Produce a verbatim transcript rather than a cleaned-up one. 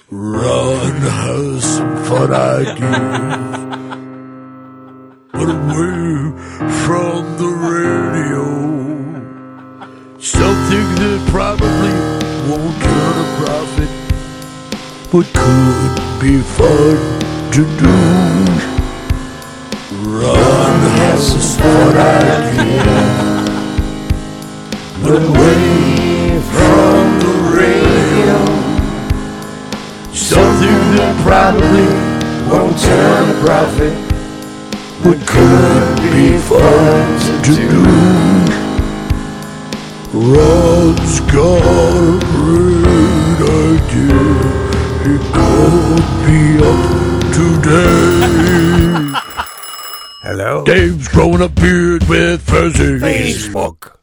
Ron has some fun ideas, but away from the radio. Something that probably won't turn a profit, but could be fun to do. Ron has some fun ideas, but away from the radio. Something that probably won't turn a profit, but could be fun to do. Ron's got a great idea. He called me up today. Hello? Dave's growing a beard with Fuzzy. Facebook.